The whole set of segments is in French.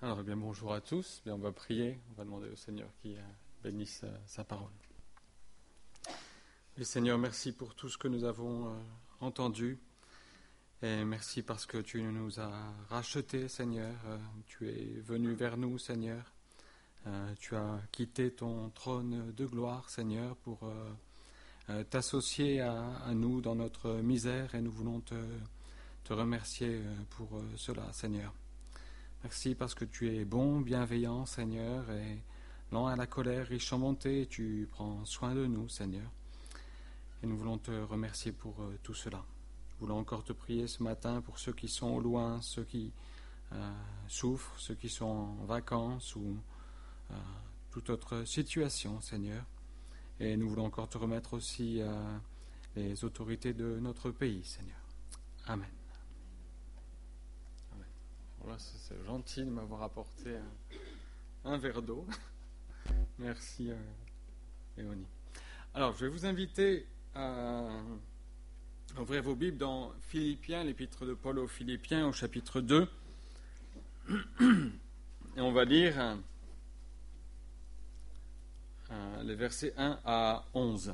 Alors, bien, bonjour à tous. Bien, on va prier. On va demander au Seigneur qui bénisse sa parole. Et Seigneur, merci pour tout ce que nous avons entendu. Et merci parce que tu nous as rachetés, Seigneur. Tu es venu vers nous, Seigneur. Tu as quitté ton trône de gloire, Seigneur, pour t'associer à nous dans notre misère. Et nous voulons te remercier pour cela, Seigneur. Merci parce que tu es bon, bienveillant, Seigneur, et lent à la colère, riche en bonté, tu prends soin de nous, Seigneur. Et nous voulons te remercier pour tout cela. Nous voulons encore te prier ce matin pour ceux qui sont au loin, ceux qui souffrent, ceux qui sont en vacances ou toute autre situation, Seigneur. Et nous voulons encore te remettre aussi les autorités de notre pays, Seigneur. Amen. Voilà, c'est gentil de m'avoir apporté un verre d'eau. Merci, Léonie. Alors, je vais vous inviter à ouvrir vos Bibles dans Philippiens, l'épître de Paul aux Philippiens, au chapitre 2. Et on va lire les versets 1 à 11.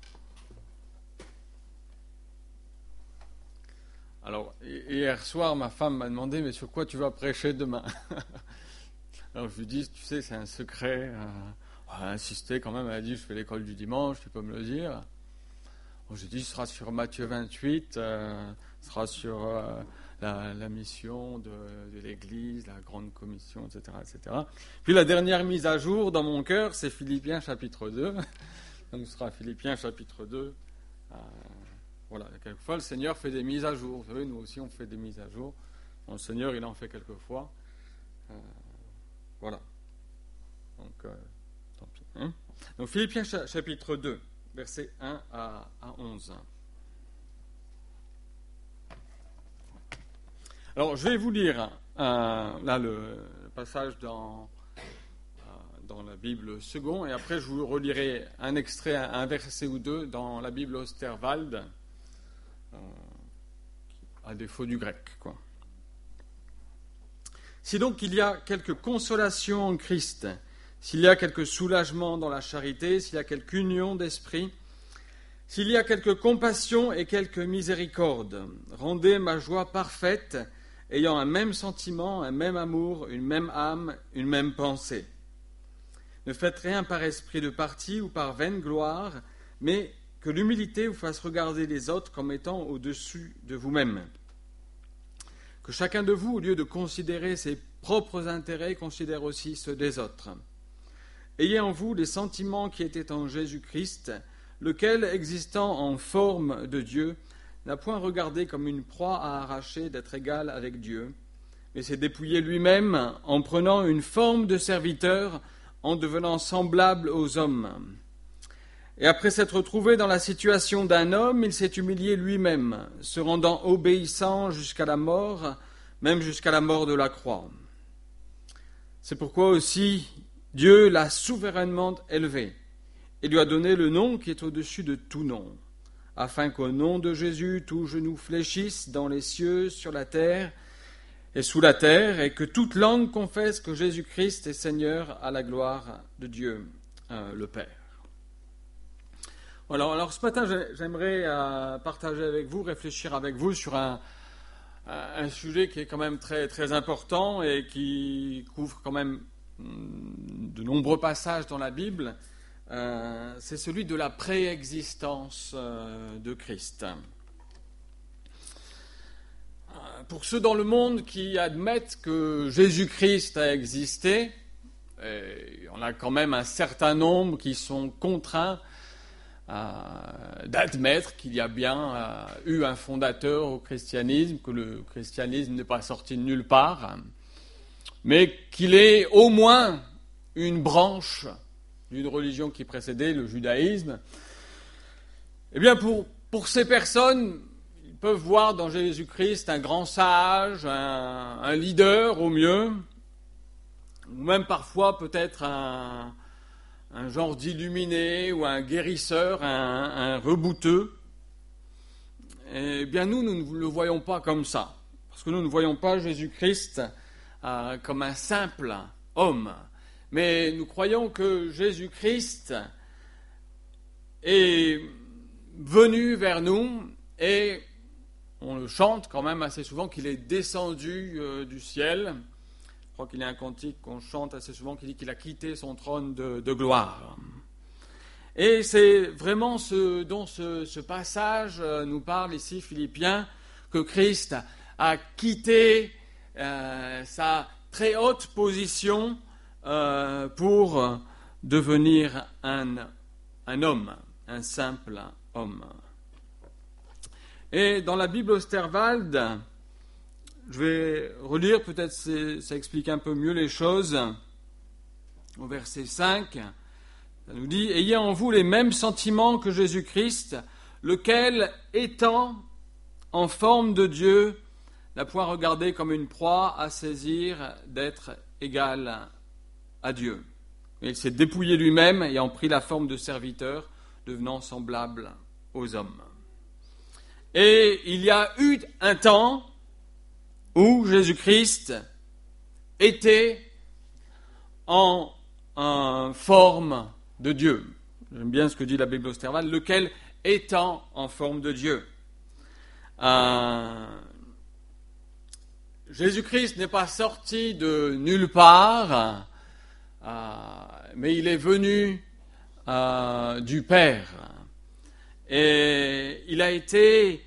Alors, hier soir, ma femme m'a demandé « Mais sur quoi tu vas prêcher demain ?» Alors, je lui dis « Tu sais, c'est un secret. » Elle a insisté quand même, elle a dit « Je fais l'école du dimanche, tu peux me le dire. » Je dis « Ce sera sur Matthieu 28, ce sera sur la mission de l'Église, la grande commission, etc., etc. » Puis la dernière mise à jour dans mon cœur, c'est Philippiens chapitre 2. Donc, ce sera Philippiens chapitre 2. Voilà, quelquefois le Seigneur fait des mises à jour. Vous savez, nous aussi on fait des mises à jour. Bon, le Seigneur, il en fait quelquefois. Voilà. Donc, tant pis. Hein. Donc, Philippiens chapitre 2, versets 1 à 11. Alors, je vais vous lire là le passage dans la Bible second, et après je vous relirai un extrait, un verset ou deux dans la Bible Osterwald. À défaut du grec, quoi. Si donc il y a quelque consolation en Christ, s'il y a quelque soulagement dans la charité, s'il y a quelque union d'esprit, s'il y a quelque compassion et quelque miséricorde, rendez ma joie parfaite, ayant un même sentiment, un même amour, une même âme, une même pensée. Ne faites rien par esprit de parti ou par vaine gloire, mais que l'humilité vous fasse regarder les autres comme étant au-dessus de vous-même. Que chacun de vous, au lieu de considérer ses propres intérêts, considère aussi ceux des autres. Ayez en vous les sentiments qui étaient en Jésus-Christ, lequel, existant en forme de Dieu, n'a point regardé comme une proie à arracher d'être égal avec Dieu, mais s'est dépouillé lui-même en prenant une forme de serviteur, en devenant semblable aux hommes. Et après s'être trouvé dans la situation d'un homme, il s'est humilié lui-même, se rendant obéissant jusqu'à la mort, même jusqu'à la mort de la croix. C'est pourquoi aussi Dieu l'a souverainement élevé et lui a donné le nom qui est au-dessus de tout nom, afin qu'au nom de Jésus, tout genou fléchisse dans les cieux, sur la terre et sous la terre, et que toute langue confesse que Jésus-Christ est Seigneur à la gloire de Dieu, le Père. Voilà, alors ce matin, j'aimerais partager avec vous, réfléchir avec vous sur un sujet qui est quand même très, très important et qui couvre quand même de nombreux passages dans la Bible. C'est celui de la préexistence de Christ. Pour ceux dans le monde qui admettent que Jésus-Christ a existé, il y en a quand même un certain nombre qui sont contraints d'admettre qu'il y a bien eu un fondateur au christianisme, que le christianisme n'est pas sorti de nulle part, mais qu'il est au moins une branche d'une religion qui précédait le judaïsme. Eh bien, pour ces personnes, ils peuvent voir dans Jésus-Christ un grand sage, un leader au mieux, ou même parfois peut-être un genre d'illuminé ou un guérisseur, un rebouteux. Eh bien, nous ne le voyons pas comme ça. Parce que nous ne voyons pas Jésus-Christ comme un simple homme. Mais nous croyons que Jésus-Christ est venu vers nous et on le chante quand même assez souvent qu'il est descendu du ciel. Je crois qu'il y a un cantique qu'on chante assez souvent qui dit qu'il a quitté son trône de gloire. Et c'est vraiment ce dont ce passage nous parle ici, Philippiens, que Christ a quitté sa très haute position pour devenir un homme, un simple homme. Et dans la Bible Osterwald, je vais relire, peut-être ça explique un peu mieux les choses, au verset 5, ça nous dit « Ayez en vous les mêmes sentiments que Jésus-Christ, lequel, étant en forme de Dieu, n'a point regardé comme une proie à saisir d'être égal à Dieu. Et il s'est dépouillé lui-même, ayant pris la forme de serviteur, devenant semblable aux hommes. » Et il y a eu un temps où Jésus-Christ était en forme de Dieu. J'aime bien ce que dit la Bible Osterwald, lequel étant en forme de Dieu. Jésus-Christ n'est pas sorti de nulle part, mais il est venu du Père. Et il a été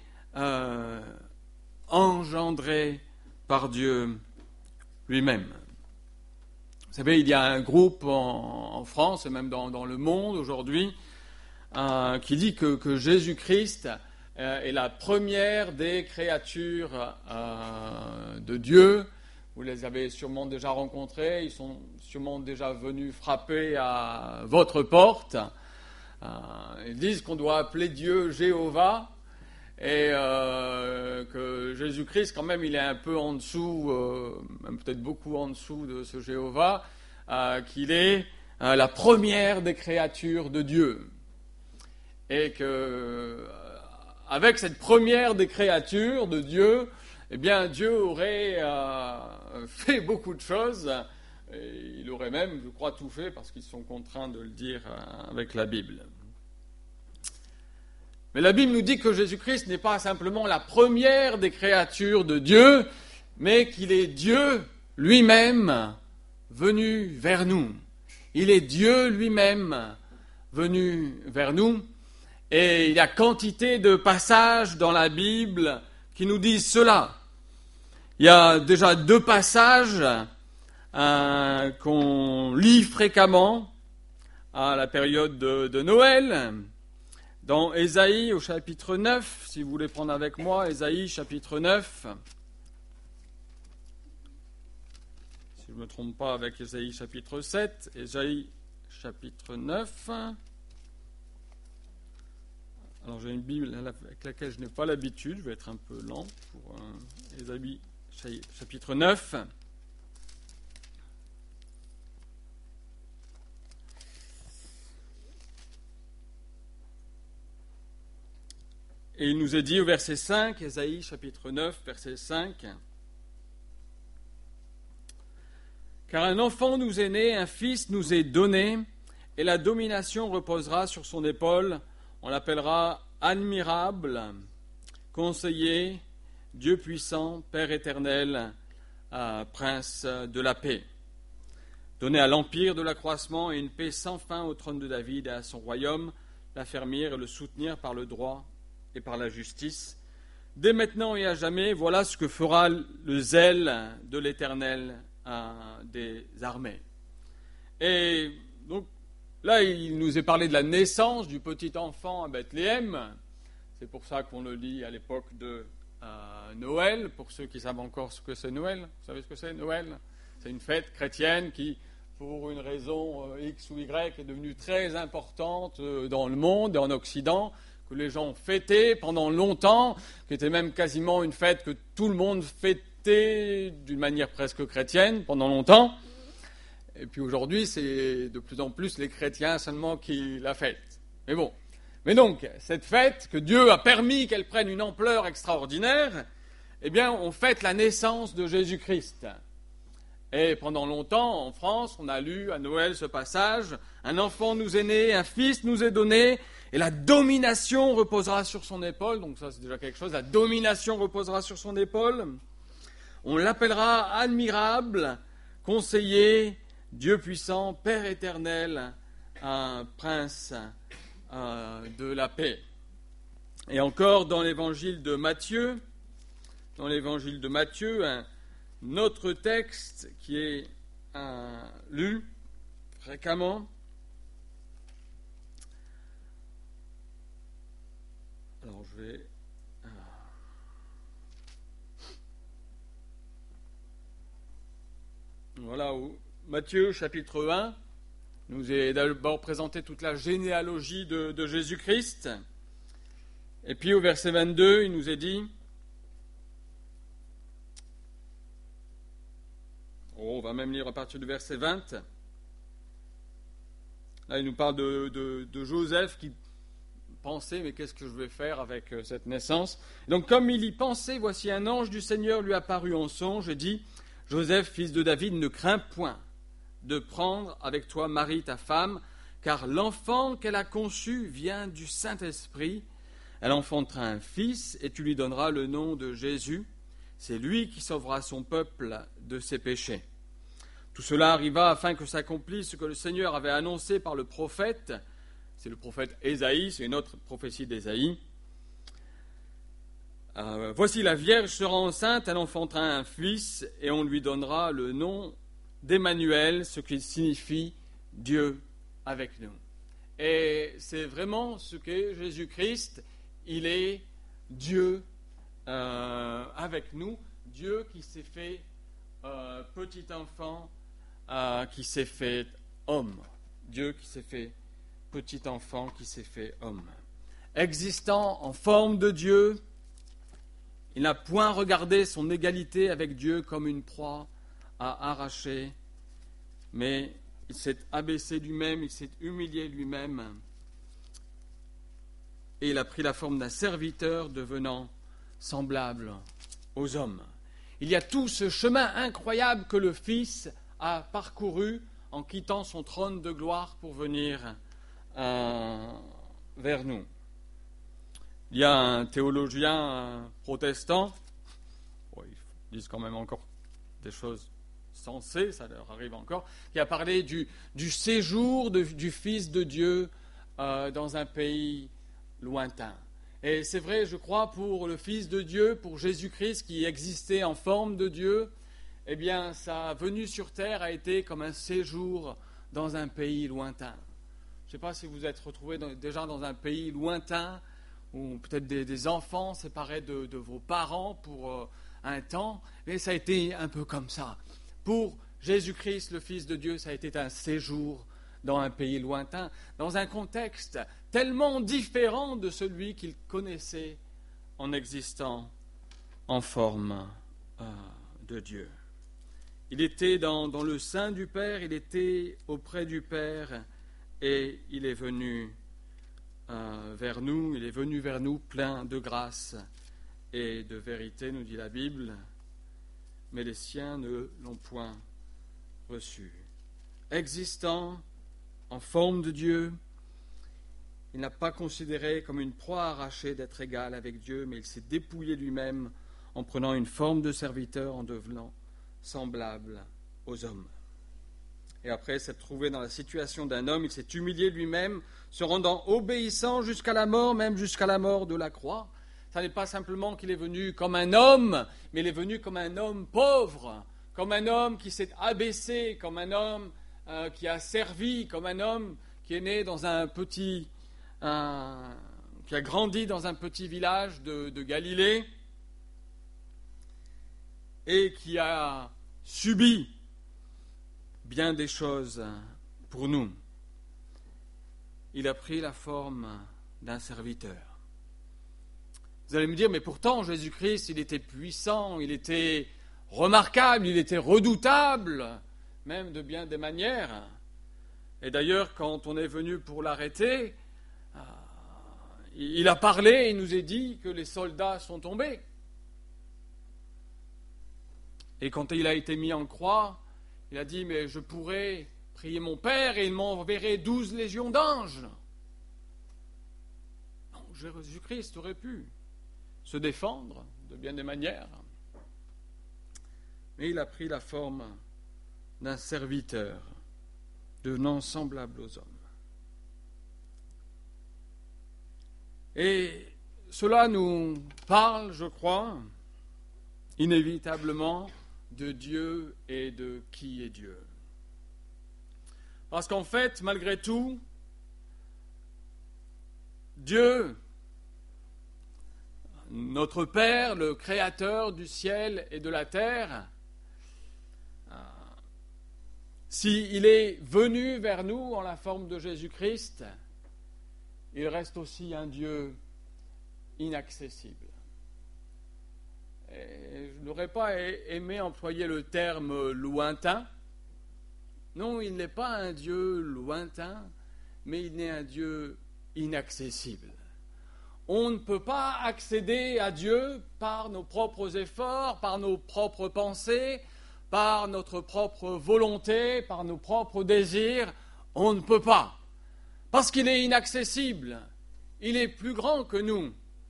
engendré par Dieu lui-même. Vous savez, il y a un groupe en France et même dans le monde aujourd'hui qui dit que Jésus-Christ est la première des créatures de Dieu. Vous les avez sûrement déjà rencontrés, ils sont sûrement déjà venus frapper à votre porte. Ils disent qu'on doit appeler Dieu Jéhovah et que Jésus-Christ, quand même, il est un peu en dessous, même peut-être beaucoup en dessous de ce Jéhovah, qu'il est la première des créatures de Dieu. Et que avec cette première des créatures de Dieu, eh bien, Dieu aurait fait beaucoup de choses. Et il aurait même, je crois, tout fait, parce qu'ils sont contraints de le dire avec la Bible. Mais la Bible nous dit que Jésus-Christ n'est pas simplement la première des créatures de Dieu, mais qu'il est Dieu lui-même venu vers nous. Il est Dieu lui-même venu vers nous. Et il y a quantité de passages dans la Bible qui nous disent cela. Il y a déjà 2 passages qu'on lit fréquemment à la période de Noël. Dans Ésaïe au chapitre 9, si vous voulez prendre avec moi, Ésaïe chapitre 9. Si je ne me trompe pas avec Ésaïe chapitre 7, Ésaïe chapitre 9. Alors j'ai une Bible avec laquelle je n'ai pas l'habitude, je vais être un peu lent pour Ésaïe chapitre 9. Et il nous est dit au verset 5, Ésaïe chapitre 9, verset 5, « Car un enfant nous est né, un fils nous est donné, et la domination reposera sur son épaule. On l'appellera admirable, conseiller, Dieu puissant, Père éternel, prince de la paix. Donné à l'empire de l'accroissement et une paix sans fin au trône de David et à son royaume, l'affermir et le soutenir par le droit et par la justice. Dès maintenant et à jamais, voilà ce que fera le zèle de l'Éternel des armées. » Et donc, là, il nous est parlé de la naissance du petit enfant à Bethléem. C'est pour ça qu'on le lit à l'époque de Noël, pour ceux qui savent encore ce que c'est Noël. Vous savez ce que c'est Noël ? C'est une fête chrétienne qui, pour une raison X ou Y, est devenue très importante dans le monde et en Occident, que les gens fêtaient pendant longtemps, qui était même quasiment une fête que tout le monde fêtait d'une manière presque chrétienne pendant longtemps. Et puis aujourd'hui, c'est de plus en plus les chrétiens seulement qui la fêtent. Mais bon. Mais donc, cette fête, que Dieu a permis qu'elle prenne une ampleur extraordinaire, eh bien, on fête la naissance de Jésus-Christ. Et pendant longtemps, en France, on a lu à Noël ce passage, « Un enfant nous est né, un fils nous est donné, et la domination reposera sur son épaule. » Donc ça, c'est déjà quelque chose, la domination reposera sur son épaule. On l'appellera admirable, conseiller, Dieu puissant, Père éternel, prince de la paix. Et encore dans l'évangile de Matthieu, un autre texte qui est lu fréquemment. Alors je vais... Voilà, où Matthieu chapitre 1 nous est d'abord présenté toute la généalogie de Jésus-Christ. Et puis au verset 22, il nous est dit... on va même lire à partir du verset 20. Là, il nous parle de Joseph qui pensait, mais qu'est-ce que je vais faire avec cette naissance? Donc, comme il y pensait, voici un ange du Seigneur lui apparut en songe et dit, Joseph, fils de David, ne crains point de prendre avec toi Marie, ta femme, car l'enfant qu'elle a conçu vient du Saint-Esprit. Elle enfantera un fils et tu lui donneras le nom de Jésus. C'est lui qui sauvera son peuple de ses péchés. Tout cela arriva afin que s'accomplisse ce que le Seigneur avait annoncé par le prophète. C'est le prophète Ésaïe, c'est une autre prophétie d'Ésaïe. Voici la Vierge sera enceinte, elle enfantera un fils, et on lui donnera le nom d'Emmanuel, ce qui signifie Dieu avec nous. Et c'est vraiment ce qu'est Jésus-Christ. Il est Dieu avec nous, Dieu qui s'est fait petit enfant, qui s'est fait homme. Dieu qui s'est fait petit enfant, qui s'est fait homme. Existant en forme de Dieu, il n'a point regardé son égalité avec Dieu comme une proie à arracher, mais il s'est abaissé lui-même, il s'est humilié lui-même, et il a pris la forme d'un serviteur devenant semblable aux hommes. Il y a tout ce chemin incroyable que le Fils a parcouru en quittant son trône de gloire pour venir vers nous. Il y a un théologien protestant, ils disent quand même encore des choses sensées, ça leur arrive encore, qui a parlé du séjour du Fils de Dieu dans un pays lointain. Et c'est vrai, je crois, pour le Fils de Dieu, pour Jésus-Christ qui existait en forme de Dieu, eh bien, sa venue sur terre a été comme un séjour dans un pays lointain. Je ne sais pas si vous êtes retrouvés déjà dans un pays lointain, ou peut-être des enfants séparés de vos parents pour un temps, mais ça a été un peu comme ça. Pour Jésus-Christ, le Fils de Dieu, ça a été un séjour dans un pays lointain, dans un contexte tellement différent de celui qu'il connaissait en existant en forme de Dieu. Il était dans le sein du Père, il était auprès du Père et il est venu vers nous plein de grâce et de vérité, nous dit la Bible, mais les siens ne l'ont point reçu. Existant en forme de Dieu, il n'a pas considéré comme une proie arrachée d'être égal avec Dieu, mais il s'est dépouillé lui-même en prenant une forme de serviteur, en devenant semblable aux hommes. Et après s'être trouvé dans la situation d'un homme, il s'est humilié lui-même, se rendant obéissant jusqu'à la mort, même jusqu'à la mort de la croix. Ce n'est pas simplement qu'il est venu comme un homme, mais il est venu comme un homme pauvre, comme un homme qui s'est abaissé, comme un homme qui a servi, comme un homme qui est né dans un petit... qui a grandi dans un petit village de Galilée et qui a subi bien des choses pour nous. Il a pris la forme d'un serviteur. Vous allez me dire, mais pourtant Jésus-Christ, il était puissant, il était remarquable, il était redoutable, même de bien des manières. Et d'ailleurs, quand on est venu pour l'arrêter, il a parlé et il nous a dit que les soldats sont tombés. Et quand il a été mis en croix, Il a dit, mais je pourrais prier mon Père et il m'enverrait 12 légions d'anges. Non, Jésus-Christ aurait pu se défendre de bien des manières. Mais il a pris la forme d'un serviteur, devenant semblable aux hommes. Et cela nous parle, je crois, inévitablement de Dieu et de qui est Dieu. Parce qu'en fait, malgré tout, Dieu, notre Père, le Créateur du ciel et de la terre, s'il est venu vers nous en la forme de Jésus-Christ, il reste aussi un Dieu inaccessible. Et je n'aurais pas aimé employer le terme lointain. Non, il n'est pas un Dieu lointain, mais il est un Dieu inaccessible. On ne peut pas accéder à Dieu par nos propres efforts, par nos propres pensées, par notre propre volonté, par nos propres désirs. On ne peut pas. Parce qu'il est inaccessible. Il est plus grand que nous.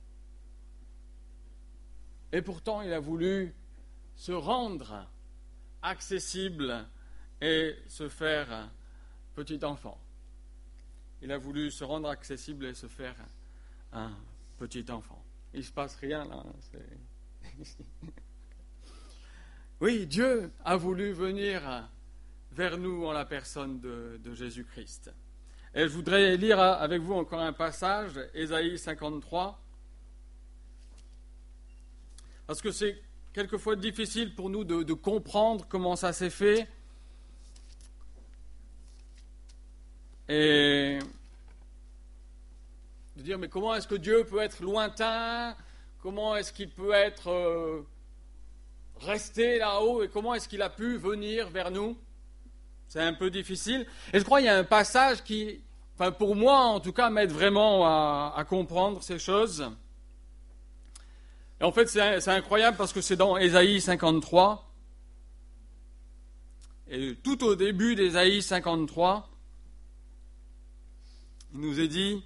Et pourtant, il a voulu se rendre accessible et se faire petit enfant. Il a voulu se rendre accessible et se faire un petit enfant. Il ne se passe rien là. Oui, Dieu a voulu venir vers nous en la personne de Jésus-Christ. Et je voudrais lire avec vous encore un passage, Ésaïe 53, parce que c'est quelquefois difficile pour nous de comprendre comment ça s'est fait. Et de dire, mais comment est-ce que Dieu peut être lointain? Comment est-ce qu'il peut être resté là-haut? Et comment est-ce qu'il a pu venir vers nous? C'est un peu difficile. Et je crois qu'il y a un passage qui, enfin pour moi en tout cas, m'aide vraiment à comprendre ces choses. Et en fait, c'est incroyable parce que c'est dans Ésaïe 53. Et tout au début d'Ésaïe 53, il nous est dit: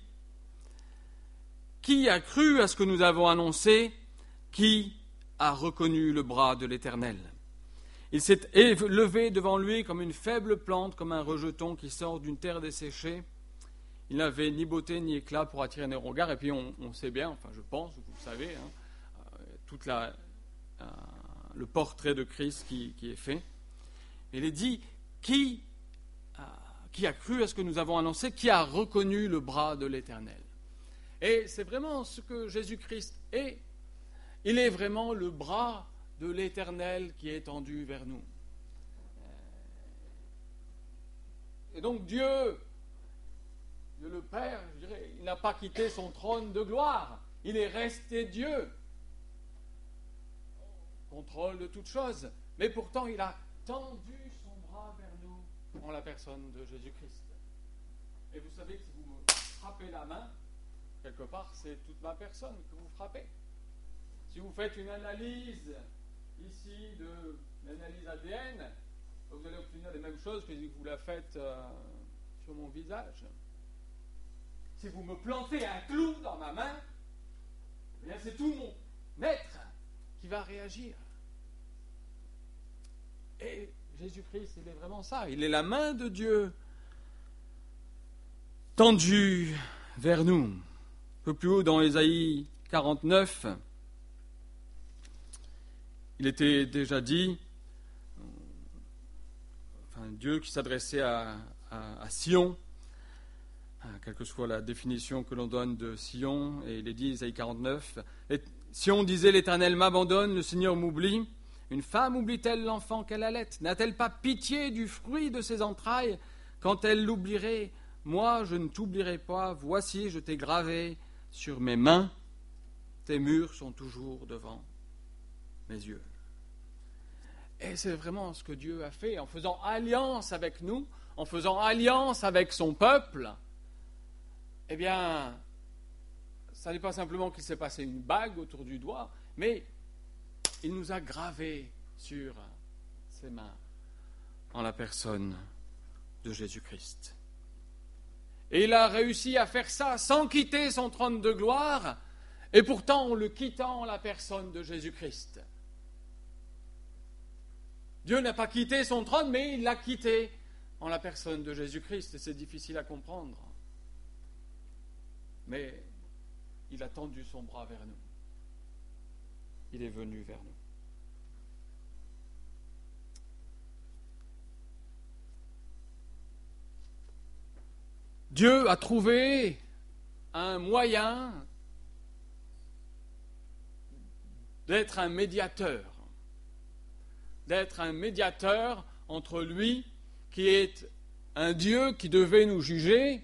qui a cru à ce que nous avons annoncé? Qui a reconnu le bras de l'Éternel? Il s'est levé devant lui comme une faible plante, comme un rejeton qui sort d'une terre desséchée. Il n'avait ni beauté ni éclat pour attirer nos regards. Et puis on sait bien, enfin je pense, vous le savez, tout le portrait de Christ qui est fait. Il est dit, qui a cru à ce que nous avons annoncé? Qui a reconnu le bras de l'Éternel? Et c'est vraiment ce que Jésus-Christ est. Il est vraiment le bras de l'Éternel qui est tendu vers nous. Et donc Dieu le Père, je dirais, il n'a pas quitté son trône de gloire. Il est resté Dieu. Contrôle de toutes choses. Mais pourtant, il a tendu son bras vers nous en la personne de Jésus-Christ. Et vous savez que si vous me frappez la main, quelque part, c'est toute ma personne que vous frappez. Si vous faites une analyse ici de l'analyse ADN, vous allez obtenir les mêmes choses que si vous la faites sur mon visage. Si vous me plantez un clou dans ma main, eh bien c'est tout mon être qui va réagir. Et Jésus-Christ, il est vraiment ça. Il est la main de Dieu tendue vers nous. Un peu plus haut dans Ésaïe 49, il était déjà dit, Dieu qui s'adressait à Sion, quelle que soit la définition que l'on donne de Sion, et il est dit, Ésaïe 49, Sion disait, l'Éternel m'abandonne, le Seigneur m'oublie. Une femme oublie-t-elle l'enfant qu'elle allait? N'a-t-elle pas pitié du fruit de ses entrailles quand elle l'oublierait? Moi, je ne t'oublierai pas, voici, je t'ai gravé sur mes mains, tes murs sont toujours devant mes yeux. Et c'est vraiment ce que Dieu a fait en faisant alliance avec nous, en faisant alliance avec son peuple. Eh bien, ça n'est pas simplement qu'il s'est passé une bague autour du doigt, mais il nous a gravés sur ses mains en la personne de Jésus-Christ. Et il a réussi à faire ça sans quitter son trône de gloire, et pourtant en le quittant en la personne de Jésus-Christ. Dieu n'a pas quitté son trône, mais il l'a quitté en la personne de Jésus-Christ, et c'est difficile à comprendre. Mais il a tendu son bras vers nous. Il est venu vers nous. Dieu a trouvé un moyen d'être un médiateur entre lui, qui est un Dieu qui devait nous juger,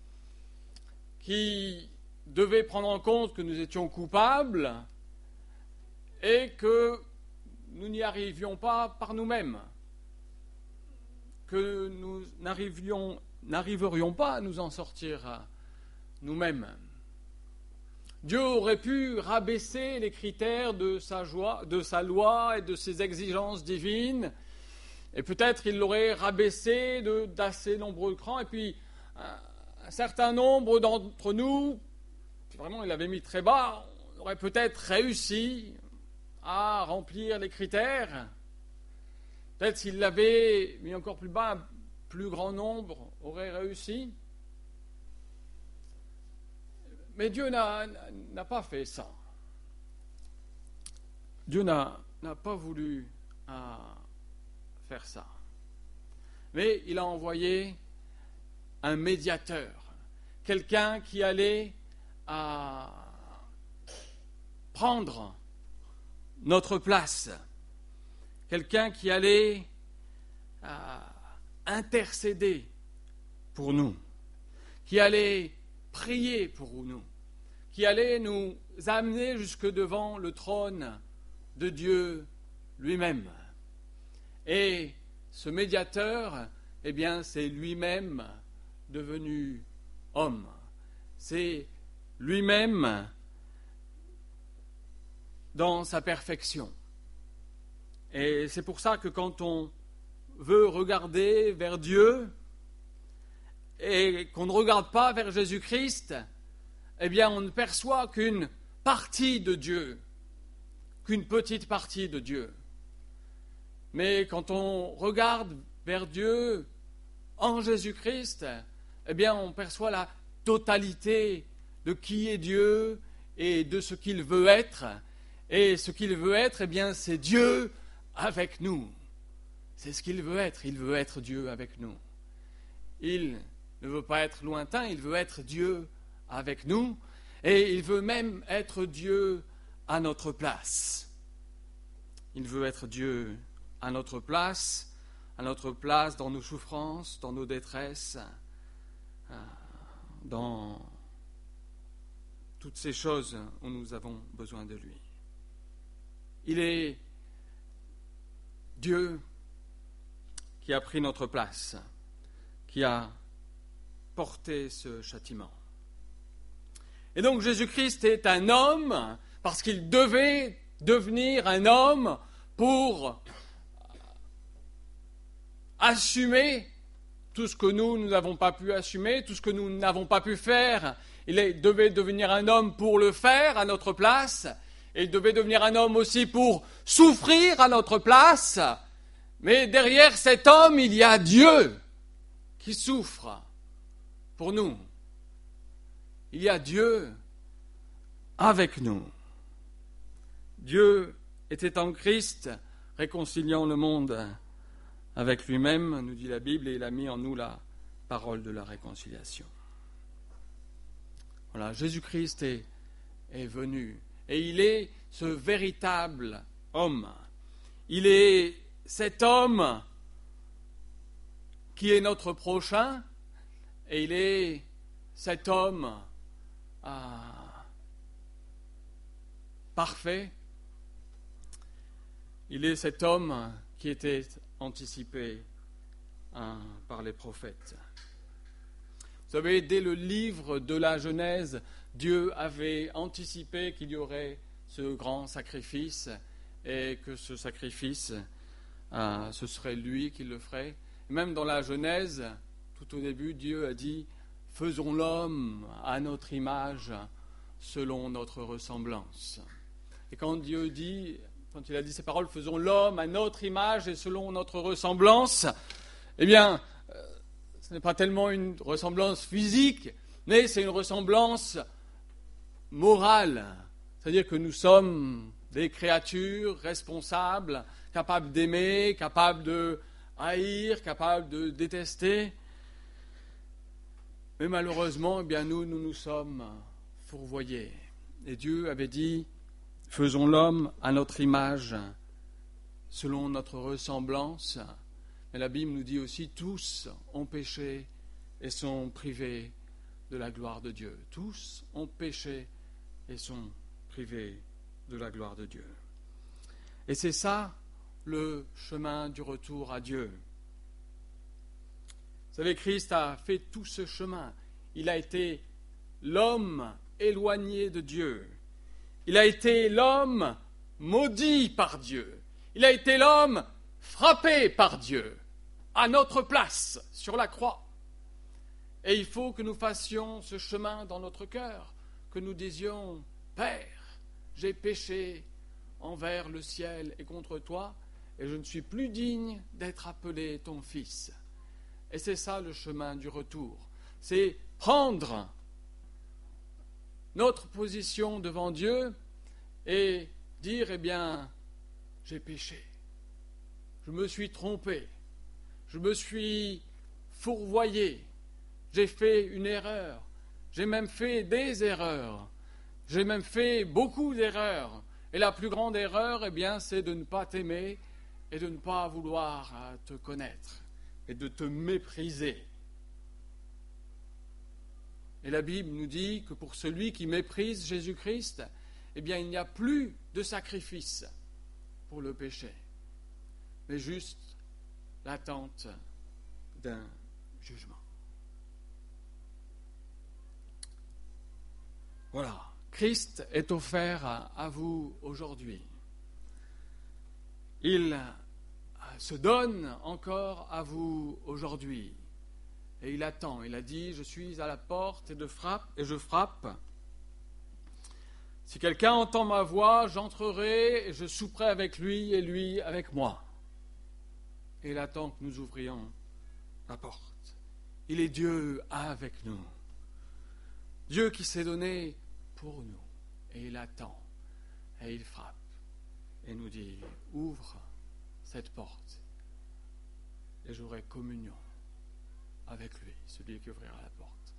qui devait prendre en compte que nous étions coupables et que nous n'y arrivions pas par nous-mêmes, que nous n'arriverions pas à nous en sortir nous-mêmes. Dieu aurait pu rabaisser les critères de sa loi et de ses exigences divines, et peut-être il l'aurait rabaissé d'assez nombreux crans, et puis un certain nombre d'entre nous, si vraiment il l'avait mis très bas, on aurait peut-être réussi à remplir les critères. Peut-être s'il l'avait mis encore plus bas, un plus grand nombre aurait réussi. Mais Dieu n'a pas fait ça. Dieu n'a pas voulu faire ça. Mais il a envoyé un médiateur, quelqu'un qui allait prendre notre place, quelqu'un qui allait intercéder pour nous, qui allait prier pour nous, qui allait nous amener jusque devant le trône de Dieu lui-même. Et ce médiateur, eh bien, c'est lui-même devenu homme. C'est lui-même dans sa perfection. Et c'est pour ça que quand on veut regarder vers Dieu et qu'on ne regarde pas vers Jésus-Christ, eh bien, on ne perçoit qu'une partie de Dieu, qu'une petite partie de Dieu. Mais quand on regarde vers Dieu en Jésus-Christ, eh bien, on perçoit la totalité de qui est Dieu et de ce qu'il veut être. Et ce qu'il veut être, eh bien, c'est Dieu avec nous. C'est ce qu'il veut être. Il veut être Dieu avec nous. Il ne veut pas être lointain, il veut être Dieu avec nous. Et il veut même être Dieu à notre place. Il veut être Dieu à notre place dans nos souffrances, dans nos détresses, dans toutes ces choses où nous avons besoin de lui. Il est Dieu qui a pris notre place, qui a porté ce châtiment. Et donc Jésus-Christ est un homme parce qu'il devait devenir un homme pour assumer tout ce que nous n'avons pas pu assumer, tout ce que nous n'avons pas pu faire. Il devait devenir un homme pour le faire à notre place, et il devait devenir un homme aussi pour souffrir à notre place. Mais derrière cet homme, il y a Dieu qui souffre pour nous. Il y a Dieu avec nous. Dieu était en Christ, réconciliant le monde avec lui-même, nous dit la Bible, et il a mis en nous la parole de la réconciliation. Voilà, Jésus-Christ est venu, et il est ce véritable homme. Il est cet homme qui est notre prochain, et il est cet homme parfait. Il est cet homme qui était anticipé par les prophètes. Vous savez, dès le livre de la Genèse, Dieu avait anticipé qu'il y aurait ce grand sacrifice et que ce sacrifice ce serait lui qui le ferait. Et même dans la Genèse, tout au début, Dieu a dit « Faisons l'homme à notre image, selon notre ressemblance ». Et quand Dieu dit, quand il a dit ces paroles, « Faisons l'homme à notre image et selon notre ressemblance », eh bien, ce n'est pas tellement une ressemblance physique, mais c'est une ressemblance morale. C'est-à-dire que nous sommes des créatures responsables, capables d'aimer, capables de haïr, capables de détester. Mais malheureusement, eh bien, nous sommes fourvoyés. Et Dieu avait dit, faisons l'homme à notre image, selon notre ressemblance. Mais la Bible nous dit aussi, tous ont péché et sont privés de la gloire de Dieu. Tous ont péché et sont privés de la gloire de Dieu. Et c'est ça le chemin du retour à Dieu. Vous savez, Christ a fait tout ce chemin. Il a été l'homme éloigné de Dieu. Il a été l'homme maudit par Dieu. Il a été l'homme frappé par Dieu, à notre place, sur la croix. Et il faut que nous fassions ce chemin dans notre cœur, que nous disions, Père, j'ai péché envers le ciel et contre toi, et je ne suis plus digne d'être appelé ton fils. Et c'est ça le chemin du retour. C'est prendre notre position devant Dieu et dire, eh bien, j'ai péché. Je me suis trompé. Je me suis fourvoyé. J'ai fait une erreur. J'ai même fait des erreurs. J'ai même fait beaucoup d'erreurs. Et la plus grande erreur, eh bien, c'est de ne pas t'aimer et de ne pas vouloir te connaître et de te mépriser. Et la Bible nous dit que pour celui qui méprise Jésus-Christ, eh bien, il n'y a plus de sacrifice pour le péché, mais juste l'attente d'un jugement. Voilà, Christ est offert à vous aujourd'hui. Il se donne encore à vous aujourd'hui. Et il attend. Il a dit, je suis à la porte et je frappe. Si quelqu'un entend ma voix, j'entrerai et je souperai avec lui et lui avec moi. Et il attend que nous ouvrions la porte. Il est Dieu avec nous. Dieu qui s'est donné pour nous. Et il attend. Et il frappe. Et nous dit, ouvre cette porte. Et j'aurai communion avec lui, celui qui ouvrira la porte.